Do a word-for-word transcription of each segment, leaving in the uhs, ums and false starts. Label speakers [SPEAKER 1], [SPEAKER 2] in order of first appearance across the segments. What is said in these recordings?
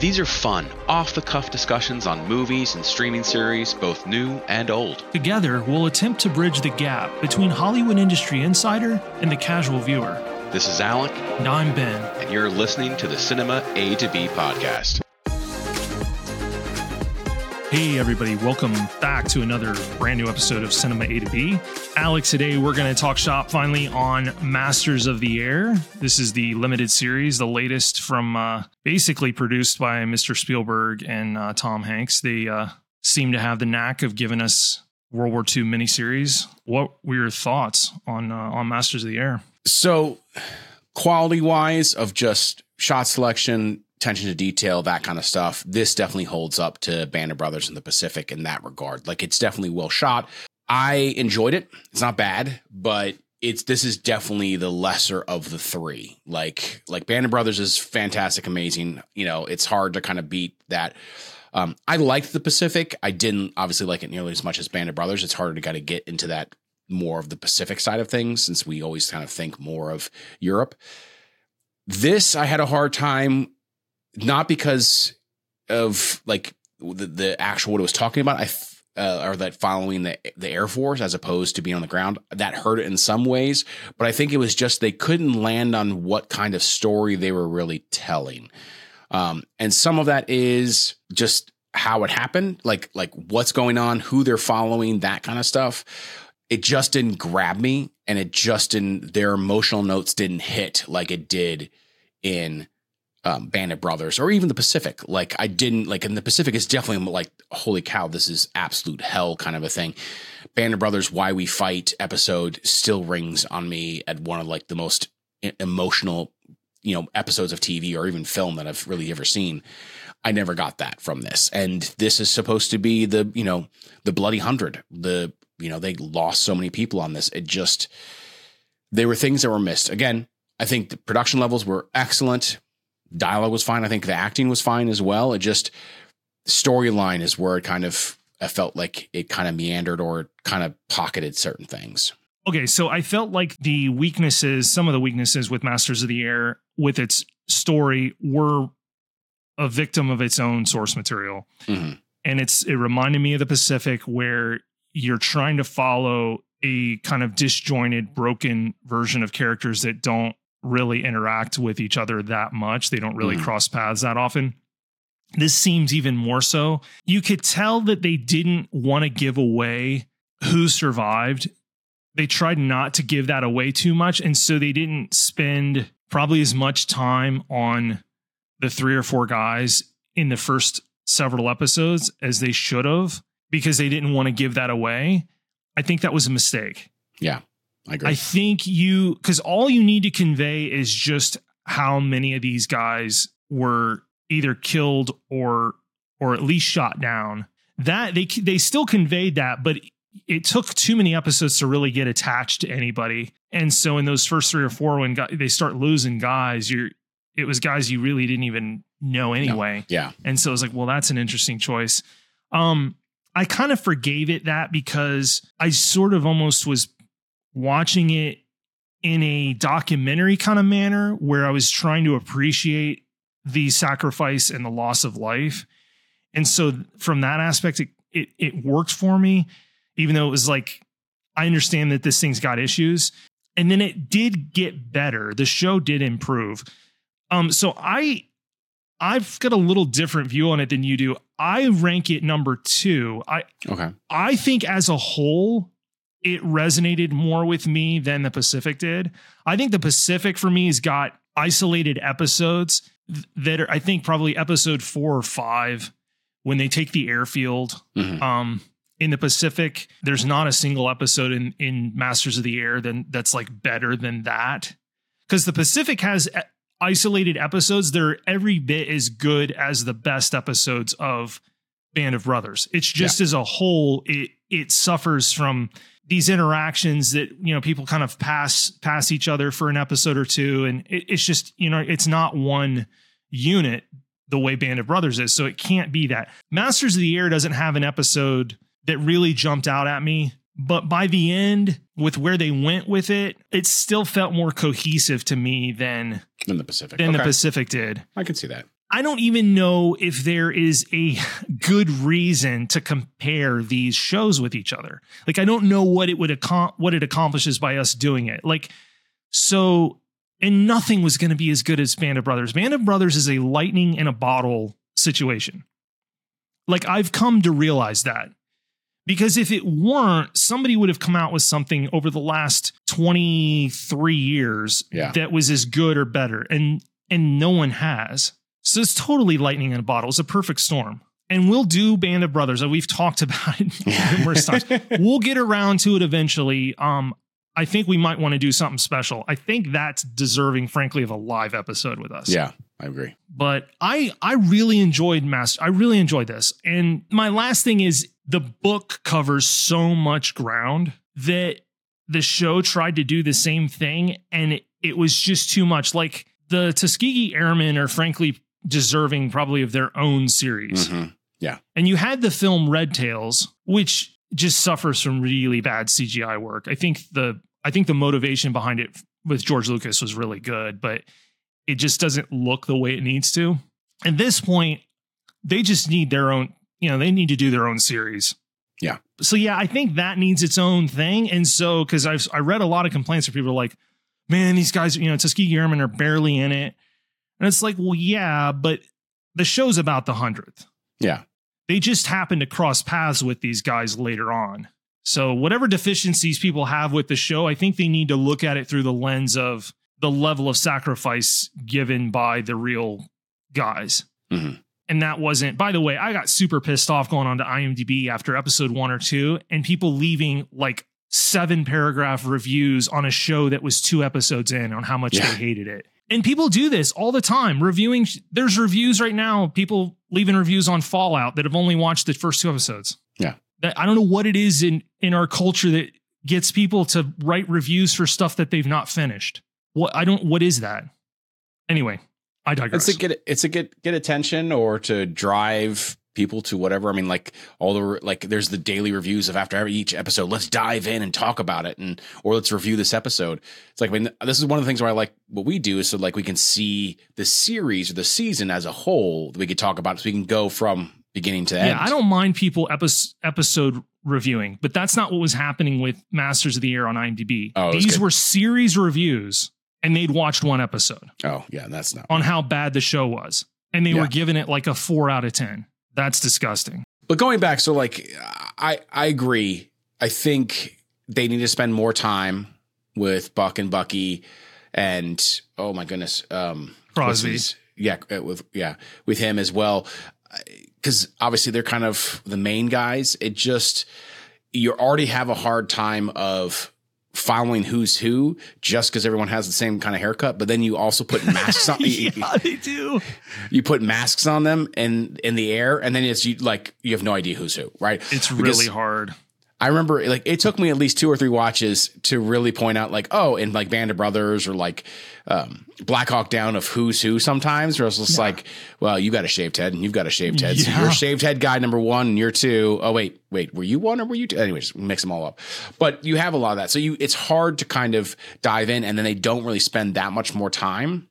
[SPEAKER 1] These are fun, off-the-cuff discussions on movies and streaming series, both new and old.
[SPEAKER 2] Together, we'll attempt to bridge the gap between Hollywood industry insider and the casual viewer.
[SPEAKER 1] This is Alec.
[SPEAKER 2] And I'm Ben.
[SPEAKER 1] And you're listening to the Cinema A to B podcast.
[SPEAKER 2] Hey everybody, welcome back to another brand new episode of Cinema A to B. Alex, today we're going to talk shop finally on Masters of the Air. This is the limited series, the latest from uh, basically produced by Mister Spielberg and uh, Tom Hanks. They uh, seem to have the knack of giving us World War Two miniseries. What were your thoughts on uh, on Masters of the Air?
[SPEAKER 3] So quality wise of just shot selection, attention to detail, that kind of stuff, this definitely holds up to Band of Brothers in the Pacific in that regard. Like, it's definitely well shot. I enjoyed it. It's not bad, but it's this is definitely the lesser of the three. Like, like Band of Brothers is fantastic, amazing. You know, it's hard to kind of beat that. Um, I liked the Pacific. I didn't obviously like it nearly as much as Band of Brothers. It's harder to kind of get into that more of the Pacific side of things, since we always kind of think more of Europe. This, I had a hard time. Not because of like the, the actual what it was talking about, I uh, or that following the the Air Force as opposed to being on the ground, that hurt it in some ways. But I think it was just they couldn't land on what kind of story they were really telling, um, and some of that is just how it happened, like like what's going on, who they're following, that kind of stuff. It just didn't grab me, and it just didn't. Their emotional notes didn't hit like it did in Um, Band of Brothers, or even the Pacific. Like, I didn't like in the Pacific, it's definitely like, holy cow, this is absolute hell kind of a thing. Band of Brothers, Why We Fight episode still rings on me at one of like the most emotional, you know, episodes of T V or even film that I've really ever seen. I never got that from this. And this is supposed to be the, you know, the bloody hundred, the, you know, they lost so many people on this. It just, there were things that were missed. Again, I think the production levels were excellent. Dialogue was fine. I think the acting was fine as well. It just, storyline is where it kind of, I felt like it kind of meandered or kind of pocketed certain things.
[SPEAKER 2] Okay, so I felt like the weaknesses, some of the weaknesses with Masters of the Air with its story were a victim of its own source material. Mm-hmm. And it's it reminded me of the Pacific, where you're trying to follow a kind of disjointed, broken version of characters that don't really interact with each other that much. They don't really mm. cross paths that often. This seems even more so. You could tell that they didn't want to give away who survived. They tried not to give that away too much. And so they didn't spend probably as much time on the three or four guys in the first several episodes as they should have, because they didn't want to give that away. I think that was a mistake.
[SPEAKER 3] Yeah. I agree.
[SPEAKER 2] I think you, because all you need to convey is just how many of these guys were either killed or or at least shot down. That they they still conveyed that, but it took too many episodes to really get attached to anybody. And so in those first three or four, when guys, they start losing guys, you're it was guys you really didn't even know anyway.
[SPEAKER 3] No. Yeah.
[SPEAKER 2] And so it was like, well, that's an interesting choice. Um, I kind of forgave it that because I sort of almost was watching it in a documentary kind of manner, where I was trying to appreciate the sacrifice and the loss of life. And so from that aspect, it, it, it worked for me, even though it was like, I understand that this thing's got issues. And then it did get better. The show did improve. Um, so I, I've got a little different view on it than you do. I rank it number two. I,
[SPEAKER 3] okay.
[SPEAKER 2] I think as a whole, it resonated more with me than the Pacific did. I think the Pacific for me has got isolated episodes that are, I think probably episode four or five, when they take the airfield. Mm-hmm. Um, in the Pacific, there's not a single episode in, in Masters of the Air then that's like better than that. Because the Pacific has isolated episodes that are every bit as good as the best episodes of Band of Brothers. It's just yeah. as a whole, it it suffers from these interactions that, you know, people kind of pass pass each other for an episode or two. And it, it's just, you know, it's not one unit the way Band of Brothers is. So it can't be that. Masters of the Air doesn't have an episode that really jumped out at me. But by the end, with where they went with it, it still felt more cohesive to me than,
[SPEAKER 3] than the Pacific.
[SPEAKER 2] Than
[SPEAKER 3] okay.
[SPEAKER 2] the Pacific did.
[SPEAKER 3] I can see that.
[SPEAKER 2] I don't even know if there is a good reason to compare these shows with each other. Like, I don't know what it would accom- what it accomplishes by us doing it. Like, so, and nothing was going to be as good as Band of Brothers. Band of Brothers is a lightning in a bottle situation. Like, I've come to realize that. Because if it weren't, somebody would have come out with something over the last twenty-three years
[SPEAKER 3] yeah.
[SPEAKER 2] that was as good or better. And and no one has. So it's totally lightning in a bottle. It's a perfect storm. And we'll do Band of Brothers. We've talked about it numerous times. We'll get around to it eventually. Um, I think we might want to do something special. I think that's deserving, frankly, of a live episode with us.
[SPEAKER 3] Yeah, I agree.
[SPEAKER 2] But I I really enjoyed Master. I really enjoyed this. And my last thing is the book covers so much ground that the show tried to do the same thing. And it, it was just too much. Like, the Tuskegee Airmen are frankly deserving probably of their own series.
[SPEAKER 3] Mm-hmm. Yeah.
[SPEAKER 2] And you had the film Red Tails, which just suffers from really bad C G I work. I think the I think the motivation behind it with George Lucas was really good, but it just doesn't look the way it needs to. At this point, they just need their own, you know, they need to do their own series.
[SPEAKER 3] Yeah.
[SPEAKER 2] So yeah, I think that needs its own thing. And so, because I've I read a lot of complaints where people are like, man, these guys, you know, Tuskegee Airmen are barely in it. And it's like, well, yeah, but the show's about the hundredth.
[SPEAKER 3] Yeah.
[SPEAKER 2] They just happen to cross paths with these guys later on. So whatever deficiencies people have with the show, I think they need to look at it through the lens of the level of sacrifice given by the real guys.
[SPEAKER 3] Mm-hmm.
[SPEAKER 2] And that wasn't, by the way, I got super pissed off going on to IMDb after episode one or two and people leaving like seven paragraph reviews on a show that was two episodes in on how much
[SPEAKER 3] yeah.
[SPEAKER 2] they hated it. And people do this all the time. Reviewing, there's reviews right now, people leaving reviews on Fallout that have only watched the first two episodes.
[SPEAKER 3] Yeah.
[SPEAKER 2] That, I don't know what it is in, in our culture that gets people to write reviews for stuff that they've not finished. What I don't, what is that? Anyway, I digress.
[SPEAKER 3] It's to get, it's to get, get attention or to drive people to whatever. I mean, like all the, like there's the daily reviews of after every each episode, let's dive in and talk about it. And, or let's review this episode. It's like, I mean, this is one of the things where I like what we do is so like we can see the series or the season as a whole that we could talk about. So we can go from beginning to end.
[SPEAKER 2] Yeah. I don't mind people epi- episode reviewing, but that's not what was happening with Masters of the Air on IMDb.
[SPEAKER 3] Oh,
[SPEAKER 2] these
[SPEAKER 3] good.
[SPEAKER 2] were series reviews and they'd watched one episode.
[SPEAKER 3] Oh yeah. That's not
[SPEAKER 2] on how bad the show was. And they
[SPEAKER 3] yeah.
[SPEAKER 2] were giving it like a four out of ten. That's disgusting.
[SPEAKER 3] But going back, so like, I, I agree. I think they need to spend more time with Buck and Bucky and, oh my goodness. Um,
[SPEAKER 2] Crosby.
[SPEAKER 3] Yeah. With, yeah. With him as well. Cause obviously they're kind of the main guys. It just, you already have a hard time of following who's who just because everyone has the same kind of haircut, but then you also put masks on.
[SPEAKER 2] Yeah, they do.
[SPEAKER 3] You put masks on them in in the air, and then it's you like you have no idea who's who, right?
[SPEAKER 2] It's
[SPEAKER 3] because
[SPEAKER 2] really hard.
[SPEAKER 3] I remember like it took me at least two or three watches to really point out like, oh, in like Band of Brothers or like um, Black Hawk Down of who's who sometimes, where it's just yeah. like, well, you got a shaved head and you've got a shaved head.
[SPEAKER 2] Yeah.
[SPEAKER 3] So you're shaved head guy number one and you're two. Oh, wait, wait, were you one or were you two? Anyways, mix them all up. But you have a lot of that. So you it's hard to kind of dive in, and then they don't really spend that much more time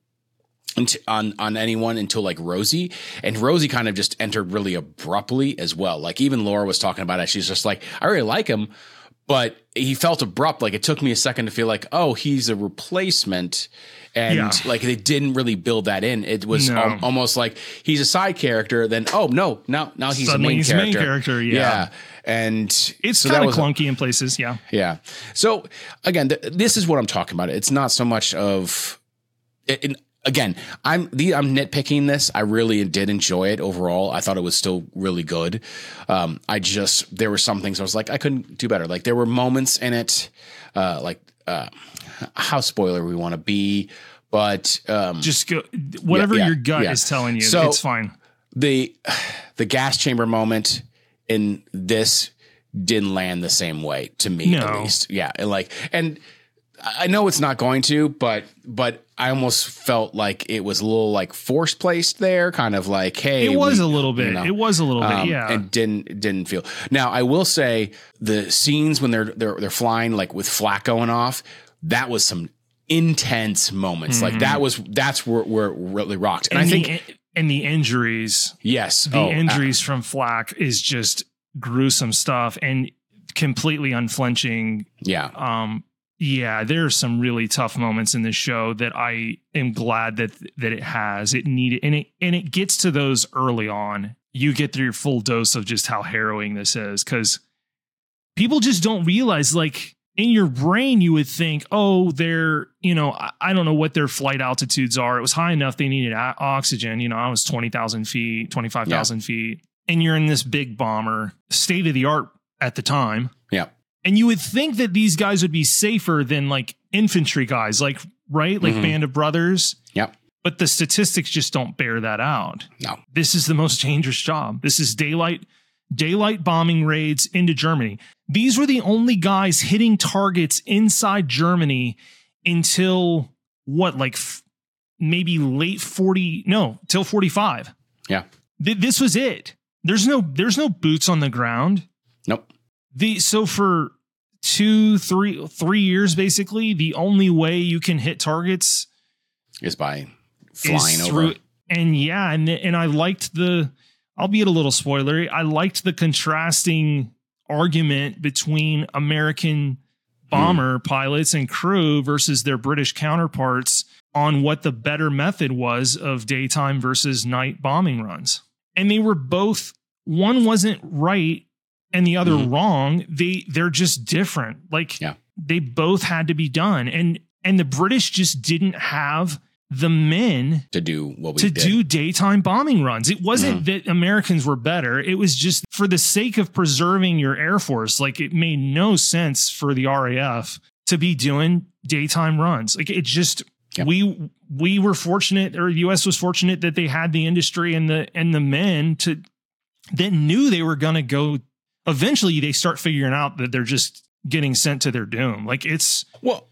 [SPEAKER 3] on on anyone until like Rosie, and Rosie kind of just entered really abruptly as well. Like even Laura was talking about it. She's just like, I really like him, but he felt abrupt. Like it took me a second to feel like, oh, he's a replacement. And yeah. like they didn't really build that in. It was
[SPEAKER 2] no.
[SPEAKER 3] al- almost like he's a side character. Then, oh no, now, now he's
[SPEAKER 2] Suddenly
[SPEAKER 3] a main
[SPEAKER 2] he's
[SPEAKER 3] character.
[SPEAKER 2] main character. Yeah.
[SPEAKER 3] yeah. And
[SPEAKER 2] it's
[SPEAKER 3] so
[SPEAKER 2] kind of clunky in places. Yeah.
[SPEAKER 3] Yeah. So again, th- this is what I'm talking about. It's not so much of it, it, Again, I'm the I'm nitpicking this. I really did enjoy it overall. I thought it was still really good. Um, I just there were some things I was like I couldn't do better. Like there were moments in it, uh, like uh, how spoiler we want to be, but um,
[SPEAKER 2] just go whatever
[SPEAKER 3] yeah, yeah,
[SPEAKER 2] your gut
[SPEAKER 3] yeah.
[SPEAKER 2] is telling you.
[SPEAKER 3] So
[SPEAKER 2] it's fine.
[SPEAKER 3] The the gas chamber moment in this didn't land the same way to me,
[SPEAKER 2] no.
[SPEAKER 3] at least. Yeah, and like and. I know it's not going to, but but I almost felt like it was a little like force placed there, kind of like, hey,
[SPEAKER 2] it was
[SPEAKER 3] we,
[SPEAKER 2] a little bit. You know, it was a little
[SPEAKER 3] um,
[SPEAKER 2] bit, yeah.
[SPEAKER 3] And didn't didn't feel. Now I will say the scenes when they're they're they're flying like with flak going off, that was some intense moments. Mm-hmm. Like that was that's where where it really rocked. And, and I think
[SPEAKER 2] the, and the injuries.
[SPEAKER 3] Yes.
[SPEAKER 2] The
[SPEAKER 3] oh,
[SPEAKER 2] injuries
[SPEAKER 3] uh,
[SPEAKER 2] from Flak is just gruesome stuff and completely unflinching.
[SPEAKER 3] Yeah.
[SPEAKER 2] Um, yeah, there are some really tough moments in this show that I am glad that that it has. It needed, and it and it gets to those early on. You get through your full dose of just how harrowing this is, because people just don't realize, like, in your brain, you would think, oh, they're, you know, I, I don't know what their flight altitudes are. It was high enough they needed a- oxygen. You know, I was twenty thousand feet, twenty-five thousand yeah. feet, and you're in this big bomber, state of the art at the time.
[SPEAKER 3] Yeah.
[SPEAKER 2] And you would think that these guys would be safer than like infantry guys, like, right? Like mm-hmm. Band of Brothers.
[SPEAKER 3] Yep.
[SPEAKER 2] But the statistics just don't bear that out.
[SPEAKER 3] No.
[SPEAKER 2] This is the most dangerous job. This is daylight, daylight bombing raids into Germany. These were the only guys hitting targets inside Germany until what, like f- maybe late forty, no, till forty-five.
[SPEAKER 3] Yeah.
[SPEAKER 2] Th- this was it. There's no, there's no boots on the ground.
[SPEAKER 3] Nope.
[SPEAKER 2] The so for two, three, three years, basically, the only way you can hit targets
[SPEAKER 3] is by flying
[SPEAKER 2] is
[SPEAKER 3] over.
[SPEAKER 2] Through, and yeah, and and I liked the, albeit a little spoilery, I liked the contrasting argument between American bomber hmm. pilots and crew versus their British counterparts on what the better method was of daytime versus night bombing runs. And they were both, one wasn't right and the other mm-hmm. wrong. They they're just different. Like
[SPEAKER 3] yeah.
[SPEAKER 2] they both had to be done. And and the British just didn't have the men
[SPEAKER 3] to do what we
[SPEAKER 2] to
[SPEAKER 3] did.
[SPEAKER 2] do daytime bombing runs. It wasn't
[SPEAKER 3] mm-hmm.
[SPEAKER 2] that Americans were better. It was just for the sake of preserving your Air Force. Like, it made no sense for the R A F to be doing daytime runs. Like, it just yep. we we were fortunate, or the U S was fortunate, that they had the industry and the and the men to that knew they were going to go. Eventually, they start figuring out that they're just getting sent to their doom. Like, it's
[SPEAKER 3] well,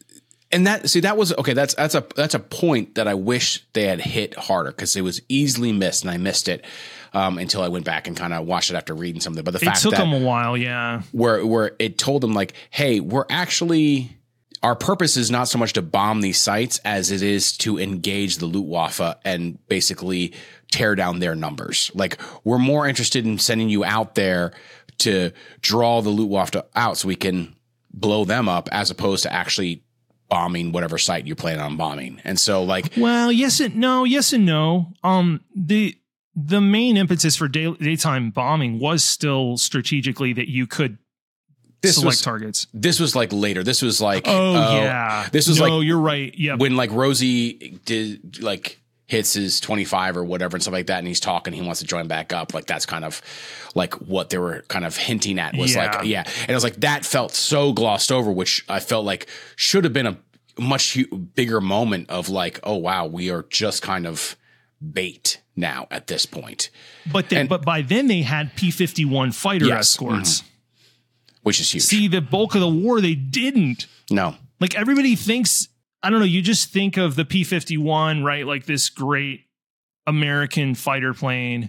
[SPEAKER 3] and that see that was okay. That's that's a that's a point that I wish they had hit harder, because it was easily missed, and I missed it um, until I went back and kind of watched it after reading something. But the
[SPEAKER 2] it
[SPEAKER 3] fact
[SPEAKER 2] took
[SPEAKER 3] that
[SPEAKER 2] them a while, yeah,
[SPEAKER 3] where where it told them, like, hey, we're actually, our purpose is not so much to bomb these sites as it is to engage the Luftwaffe and basically tear down their numbers. Like, we're more interested in sending you out there to draw the Luftwaffe out so we can blow them up, as opposed to actually bombing whatever site you plan on bombing. And so, like,
[SPEAKER 2] well, yes and no, yes and no. Um, the the main impetus for day, daytime bombing was still strategically that you could
[SPEAKER 3] this
[SPEAKER 2] select
[SPEAKER 3] was,
[SPEAKER 2] targets.
[SPEAKER 3] This was like later. This was like,
[SPEAKER 2] oh
[SPEAKER 3] uh,
[SPEAKER 2] yeah,
[SPEAKER 3] this was
[SPEAKER 2] no,
[SPEAKER 3] like,
[SPEAKER 2] you're right. Yeah,
[SPEAKER 3] when like Rosie did like hits his twenty-five or whatever and stuff like that, and he's talking, he wants to join back up. Like, that's kind of like what they were kind of hinting at, was
[SPEAKER 2] yeah.
[SPEAKER 3] like, yeah. And I was like, that felt so glossed over, which I felt like should have been a much hu- bigger moment of like, oh wow, we are just kind of bait now at this point.
[SPEAKER 2] But then,
[SPEAKER 3] and,
[SPEAKER 2] but by then they had P fifty-one fighter
[SPEAKER 3] yes,
[SPEAKER 2] escorts,
[SPEAKER 3] mm-hmm. which is huge.
[SPEAKER 2] See, the bulk of the war they didn't.
[SPEAKER 3] No,
[SPEAKER 2] like, everybody thinks, I don't know, you just think of the P fifty-one, right? Like this great American fighter plane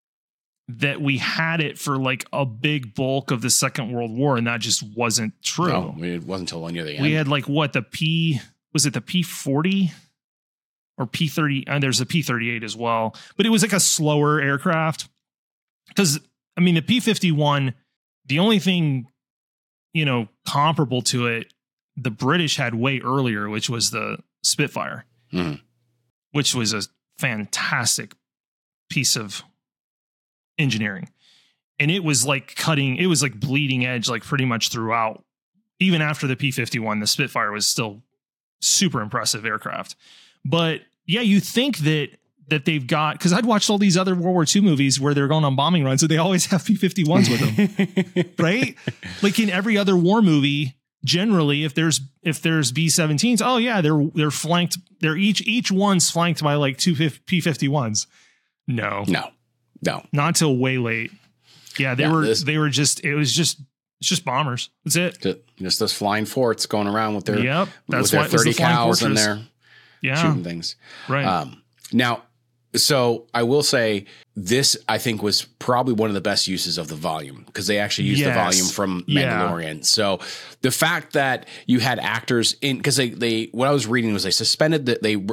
[SPEAKER 2] that we had it for like a big bulk of the Second World War, and that just wasn't true.
[SPEAKER 3] No, it wasn't until near the end.
[SPEAKER 2] We had like what, the P, was it the P forty or P thirty? And there's a P thirty-eight as well, but it was like a slower aircraft. Because, I mean, the P fifty-one, the only thing, you know, comparable to it, the British had way earlier, which was the Spitfire,
[SPEAKER 3] mm.
[SPEAKER 2] which was a fantastic piece of engineering. And it was like cutting, it was like bleeding edge, like pretty much throughout. Even after the P fifty-one, the Spitfire was still super impressive aircraft. But yeah, you think that that they've got, because I'd watched all these other World War Two movies where they're going on bombing runs, and they always have P fifty-ones with them, right? Like in every other war movie, generally, if there's if there's B seventeens, oh yeah, they're they're flanked. They're each each one's flanked by like two P fifty-ones. No,
[SPEAKER 3] no, no,
[SPEAKER 2] not until way late. Yeah, they
[SPEAKER 3] yeah,
[SPEAKER 2] were
[SPEAKER 3] this,
[SPEAKER 2] they were just it was just it's just bombers. That's it.
[SPEAKER 3] Just those flying forts going around with their
[SPEAKER 2] yep. That's
[SPEAKER 3] with their
[SPEAKER 2] why it was
[SPEAKER 3] thirty
[SPEAKER 2] the flying
[SPEAKER 3] cows in
[SPEAKER 2] fortress.
[SPEAKER 3] there,
[SPEAKER 2] yeah,
[SPEAKER 3] shooting things.
[SPEAKER 2] Right
[SPEAKER 3] um, now. So I will say this, I think, was probably one of the best uses of the volume, because they actually used
[SPEAKER 2] yes.
[SPEAKER 3] the volume from Mandalorian. Yeah. So the fact that you had actors in, because they, they, what I was reading was they suspended that they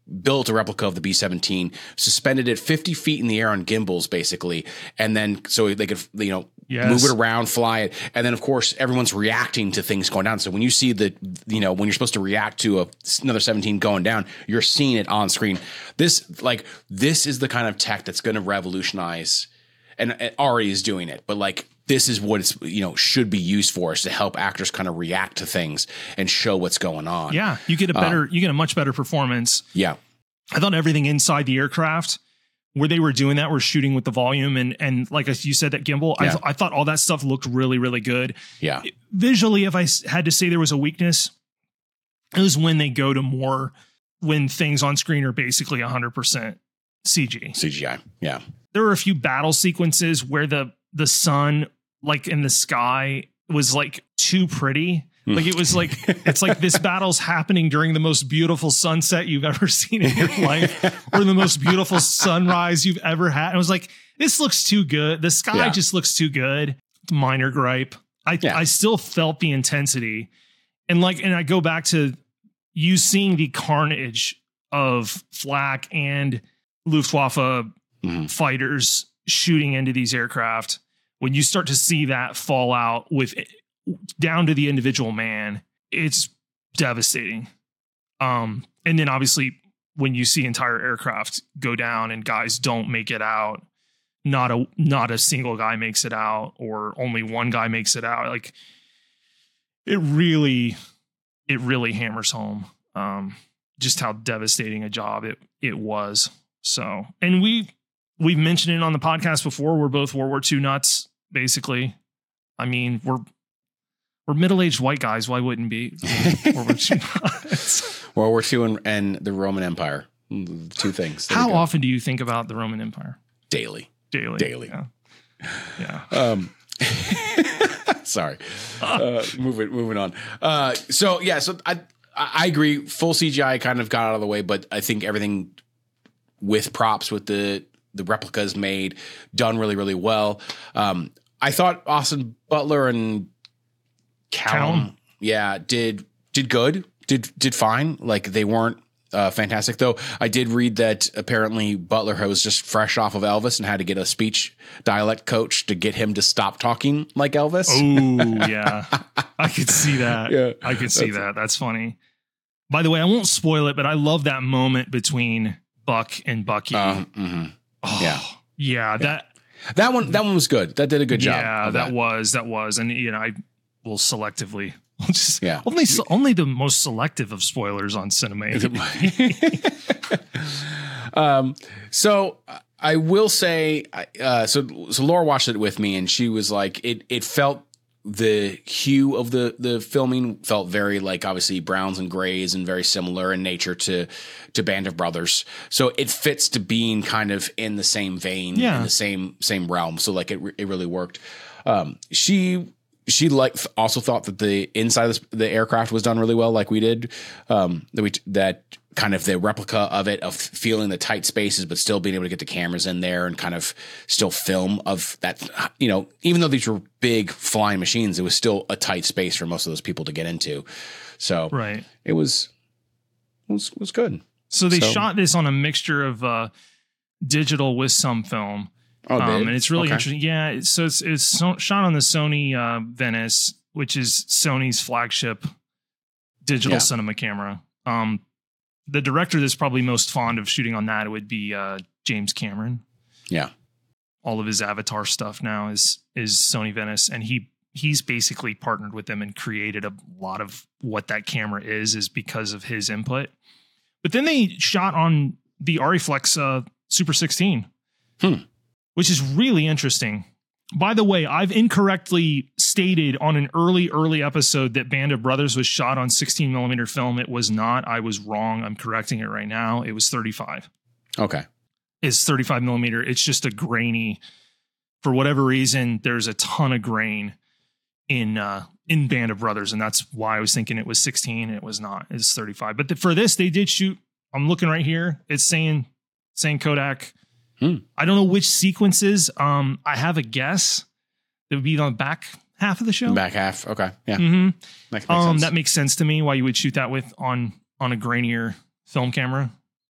[SPEAKER 3] built a replica of the B seventeen, suspended it fifty feet in the air on gimbals, basically, and then so they could, you know, yes. move it around, fly it, and then of course everyone's reacting to things going down. So when you see the, you know, when you're supposed to react to a, another seventeen going down, you're seeing it on screen. This, like, this is the kind of tech that's going to revolutionize, and it already is doing it, but like. This is what it's, you know, should be used for, is to help actors kind of react to things and show what's going on.
[SPEAKER 2] Yeah, you get a better, uh, you get a much better performance.
[SPEAKER 3] Yeah,
[SPEAKER 2] I thought everything inside the aircraft where they were doing that, were shooting with the volume and and like you said, that gimbal. Yeah. I, th- I thought all that stuff looked really, really good.
[SPEAKER 3] Yeah,
[SPEAKER 2] visually, if I had to say there was a weakness, it was when they go to more when things on screen are basically one hundred percent C G.
[SPEAKER 3] C G I. Yeah,
[SPEAKER 2] there were a few battle sequences where the the sun, like in the sky, was like too pretty. Like it was like, it's like this battle's happening during the most beautiful sunset you've ever seen in your life, or the most beautiful sunrise you've ever had. And I was like, this looks too good. The sky yeah. just looks too good. Minor gripe. I yeah. I still felt the intensity. And like, and I go back to you seeing the carnage of Flak and Luftwaffe mm-hmm. fighters shooting into these aircraft. When you start to see that fall out with down to the individual man, it's devastating. Um, and then obviously when you see entire aircraft go down and guys don't make it out, not a, not a single guy makes it out, or only one guy makes it out. Like it really, it really hammers home, um, just how devastating a job it, it was. So, and we, we've mentioned it on the podcast before. We're both World War Two nuts, basically. I mean, we're we're middle-aged white guys. Why wouldn't be World War Two nuts?
[SPEAKER 3] World War Two and, and the Roman Empire, two things. There
[SPEAKER 2] How often do you think about the Roman Empire?
[SPEAKER 3] Daily,
[SPEAKER 2] daily,
[SPEAKER 3] daily.
[SPEAKER 2] Yeah. yeah.
[SPEAKER 3] Um, sorry. Uh, moving moving on. Uh, so yeah, so I I agree. Full C G I kind of got out of the way, but I think everything with props, with the the replicas made, done really, really well. Um, I thought Austin Butler and Callum, Callum, yeah, did did good, did did fine. Like they weren't uh, fantastic, though. I did read that apparently Butler was just fresh off of Elvis and had to get a speech dialect coach to get him to stop talking like Elvis.
[SPEAKER 2] Oh yeah, I could see that. Yeah, I could see that. That's funny. By the way, I won't spoil it, but I love that moment between Buck and Bucky. Uh, mm-hmm. Oh, yeah. Yeah. That,
[SPEAKER 3] that one, that one was good. That did a good job.
[SPEAKER 2] Yeah, that, that was, that was. And, you know, I will selectively, I'll just,
[SPEAKER 3] yeah.
[SPEAKER 2] only, only the most selective of spoilers on Cinema.
[SPEAKER 3] um, so I will say, uh, so, so Laura watched it with me and she was like, it, it felt, the hue of the the filming felt very like obviously browns and grays and very similar in nature to to Band of Brothers. So it fits to being kind of in the same vein,
[SPEAKER 2] yeah.
[SPEAKER 3] in the same same realm. So like it it really worked. Um, she she like also thought that the inside of the aircraft was done really well, like we did. Um, that we that kind of the replica of it, of feeling the tight spaces, but still being able to get the cameras in there and kind of still film of that, you know, even though these were big flying machines, it was still a tight space for most of those people to get into. So
[SPEAKER 2] right.
[SPEAKER 3] it was, it was, was good.
[SPEAKER 2] So they so, shot this on a mixture of uh, digital with some film.
[SPEAKER 3] Oh,
[SPEAKER 2] um, and it's really okay. interesting. Yeah. So it's, it's so, shot on the Sony uh, Venice, which is Sony's flagship digital yeah. cinema camera. Um, The director that's probably most fond of shooting on that would be uh, James Cameron.
[SPEAKER 3] Yeah,
[SPEAKER 2] all of his Avatar stuff now is is Sony Venice, and he he's basically partnered with them and created a lot of what that camera is is because of his input. But then they shot on the Ariflex uh, Super sixteen,
[SPEAKER 3] hmm.
[SPEAKER 2] which is really interesting. By the way, I've incorrectly stated on an early, early episode that Band of Brothers was shot on sixteen millimeter film. It was not. I was wrong. I'm correcting it right now. It was thirty-five.
[SPEAKER 3] Okay.
[SPEAKER 2] It's thirty-five millimeter. It's just a grainy, for whatever reason, there's a ton of grain in, uh, in Band of Brothers. And that's why I was thinking it was sixteen. It was not. It's thirty-five. But the, for this, they did shoot. I'm looking right here. It's saying, saying Kodak.
[SPEAKER 3] Hmm.
[SPEAKER 2] I don't know which sequences. Um, I have a guess. It would be on the back half of the show.
[SPEAKER 3] Back half. Okay. Yeah.
[SPEAKER 2] Mm-hmm.
[SPEAKER 3] That,
[SPEAKER 2] um, that makes sense to me why you would shoot that with on, on a grainier film camera.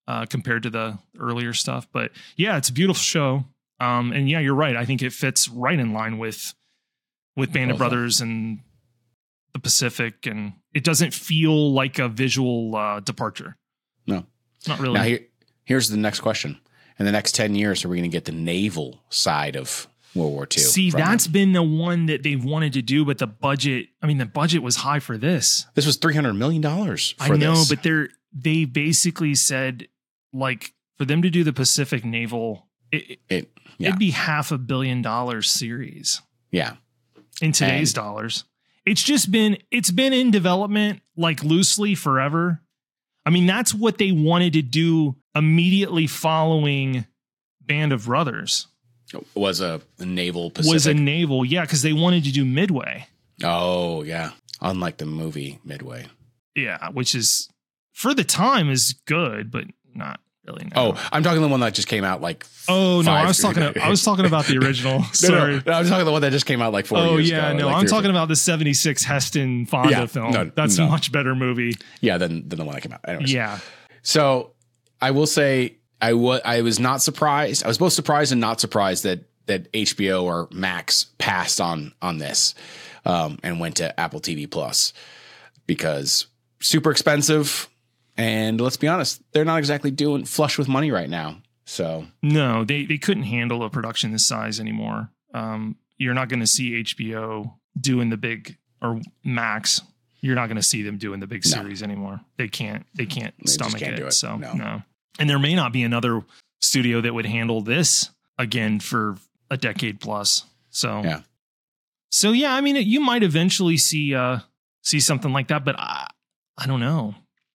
[SPEAKER 2] uh, compared to the earlier stuff. But yeah, it's a beautiful show. Um, and yeah, you're right. I think it fits right in line with with Band of Brothers and the Pacific, and it doesn't feel like a visual uh, departure.
[SPEAKER 3] No,
[SPEAKER 2] not really.
[SPEAKER 3] Now here, here's the next question: in the next ten years, are we going to get the naval side of World War Two?
[SPEAKER 2] See, that's them? been the one that they've wanted to do, but the budget. I mean, the budget was high for this.
[SPEAKER 3] This was three hundred million dollars.
[SPEAKER 2] I know, this. but they're they basically said like for them to do the Pacific Naval, it, it yeah. it'd be half a billion dollar series.
[SPEAKER 3] Yeah,
[SPEAKER 2] in today's and, dollars. It's just been, it's been in development like loosely forever. I mean, that's what they wanted to do immediately following Band of Brothers.
[SPEAKER 3] Was a, a naval Pacific.
[SPEAKER 2] Was a naval, yeah, because they wanted to do Midway.
[SPEAKER 3] Oh, yeah. Unlike the movie Midway.
[SPEAKER 2] Yeah, which is, for the time, is good, but not really. Now.
[SPEAKER 3] Oh, I'm talking the one that just came out like.
[SPEAKER 2] Oh no, I was talking. I was talking about the original. Sorry,
[SPEAKER 3] no, no, I was talking the one that just came out like four
[SPEAKER 2] oh,
[SPEAKER 3] years
[SPEAKER 2] yeah,
[SPEAKER 3] ago.
[SPEAKER 2] no,
[SPEAKER 3] like
[SPEAKER 2] I'm talking about the seventy-six Heston Fonda
[SPEAKER 3] yeah,
[SPEAKER 2] film.
[SPEAKER 3] No,
[SPEAKER 2] That's
[SPEAKER 3] no.
[SPEAKER 2] a much better movie.
[SPEAKER 3] Yeah, than than the one that came out. Anyways.
[SPEAKER 2] Yeah.
[SPEAKER 3] So I will say I was I was not surprised. I was both surprised and not surprised that that H B O or Max passed on on this um, and went to Apple T V Plus because super expensive. And let's be honest, they're not exactly doing flush with money right now. So
[SPEAKER 2] no, they, they couldn't handle a production this size anymore. Um, you're not going to see H B O doing the big or Max. You're not going to see them doing the big series no. anymore. They can't, they can't they stomach can't it, it. So no. no. And there may not be another studio that would handle this again for a decade plus. So,
[SPEAKER 3] yeah.
[SPEAKER 2] So yeah, I mean, you might eventually see, uh, see something like that, but I, I don't know.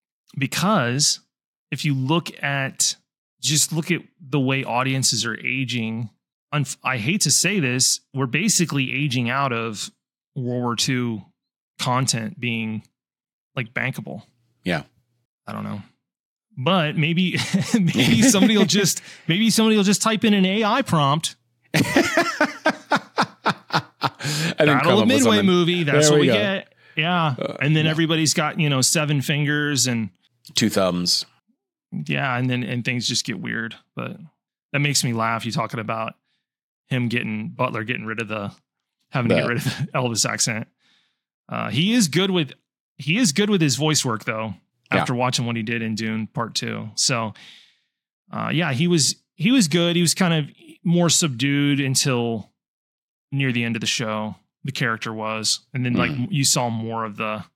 [SPEAKER 2] Because if you look at, just look at the way audiences are aging, I hate to say this, we're basically aging out of World War Two content being like bankable.
[SPEAKER 3] Yeah.
[SPEAKER 2] I don't know. But maybe, maybe somebody will just, maybe somebody will just type in an A I prompt. Battle of Midway movie. That's what we, we get. Yeah. Uh, and then yeah. everybody's got, you know, seven fingers and
[SPEAKER 3] two thumbs.
[SPEAKER 2] Yeah. And then, and things just get weird, but that makes me laugh. You talking about him getting Butler, getting rid of the, having the, to get rid of the Elvis accent. Uh, he is good with, he is good with his voice work though, after yeah. watching what he did in Dune Part Two. So, uh, yeah, he was, he was good. He was kind of more subdued until near the end of the show. The character was, and then like mm. you saw more of the,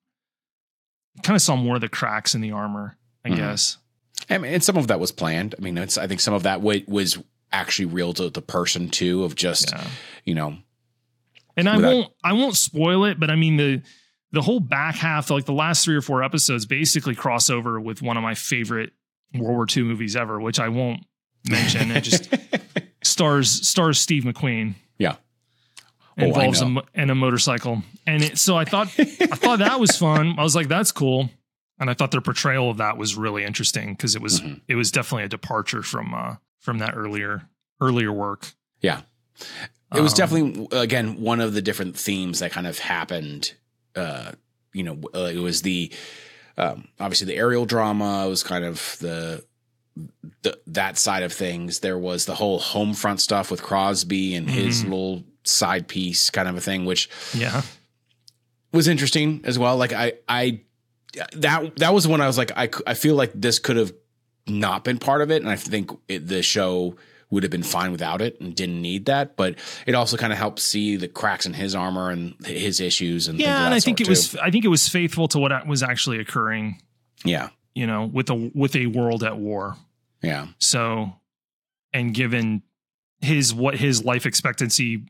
[SPEAKER 2] kind of saw more of the cracks in the armor, I mm. guess.
[SPEAKER 3] I mean, and some of that was planned. I mean, it's, I think some of that w- was actually real to the person too, of just, yeah. you know.
[SPEAKER 2] And I without- won't, I won't spoil it, but I mean, the, the whole back half, like the last three or four episodes basically cross over with one of my favorite World War Two movies ever, which I won't mention. It just stars, stars Steve McQueen.
[SPEAKER 3] Yeah.
[SPEAKER 2] Involves oh, a, and a motorcycle. And it, so I thought, I thought that was fun. I was like, that's cool. And I thought their portrayal of that was really interesting because it was, mm-hmm. it was definitely a departure from, uh, from that earlier, earlier work.
[SPEAKER 3] Yeah. It was um, definitely, again, one of the different themes that kind of happened. Uh, you know, uh, it was the, um, obviously the aerial drama. It was kind of the, the, that side of things. There was the whole home front stuff with Crosby and mm-hmm. his little side piece kind of a thing, which
[SPEAKER 2] yeah
[SPEAKER 3] was interesting as well. Like I, I, that, that was when I was like, I, I feel like this could have not been part of it. And I think it, the show would have been fine without it and didn't need that, but it also kind of helped see the cracks in his armor and his issues. And
[SPEAKER 2] yeah. And I think it
[SPEAKER 3] too.
[SPEAKER 2] was, I think it was faithful to what was actually occurring.
[SPEAKER 3] Yeah.
[SPEAKER 2] You know, with a, with a world at war.
[SPEAKER 3] Yeah.
[SPEAKER 2] So, and given his, what his life expectancy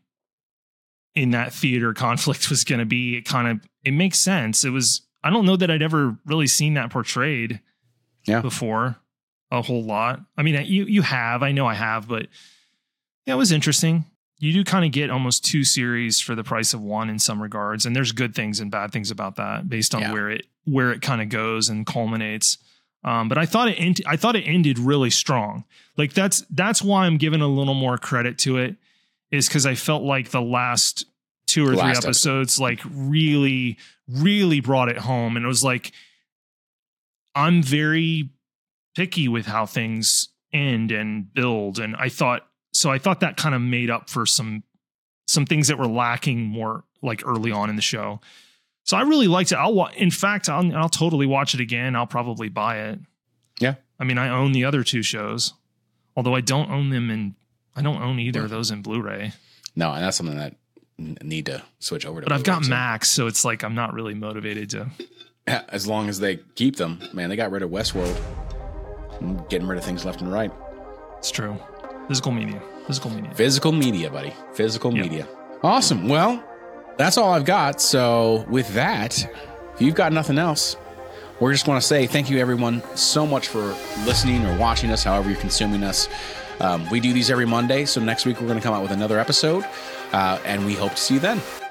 [SPEAKER 2] in that theater conflict was going to be, it kind of, it makes sense. It was, I don't know that I'd ever really seen that portrayed
[SPEAKER 3] yeah.
[SPEAKER 2] before a whole lot. I mean, you, you have, I know I have, but yeah, it was interesting. You do kind of get almost two series for the price of one in some regards. And there's good things and bad things about that based on yeah. where it, where it kind of goes and culminates. Um, but I thought it, ent- I thought it ended really strong. Like that's, that's why I'm giving a little more credit to it. Is because I felt like the last two or three episodes episode. like really, really brought it home. And it was like, I'm very picky with how things end and build. And I thought, so I thought that kind of made up for some, some things that were lacking more like early on in the show. So I really liked it. I'll wa- in fact, I'll, I'll totally watch it again. I'll probably buy it.
[SPEAKER 3] Yeah.
[SPEAKER 2] I mean, I own the other two shows, although I don't own them in, I don't own either of those in Blu-ray. No,
[SPEAKER 3] and that's something that I need to switch over to.
[SPEAKER 2] But I've got Max, so it's like I'm not really motivated to.
[SPEAKER 3] Yeah, as long as they keep them, man. They got rid of Westworld, getting rid of things left and right.
[SPEAKER 2] It's true. Physical media. Physical media.
[SPEAKER 3] Physical media, buddy. Physical
[SPEAKER 2] yep.
[SPEAKER 3] media. Awesome. Well, that's all I've got. So with that, if you've got nothing else, we just want to say thank you, everyone, so much for listening or watching us, however you're consuming us. Um, we do these every Monday, so next week we're going to come out with another episode, uh, and we hope to see you then.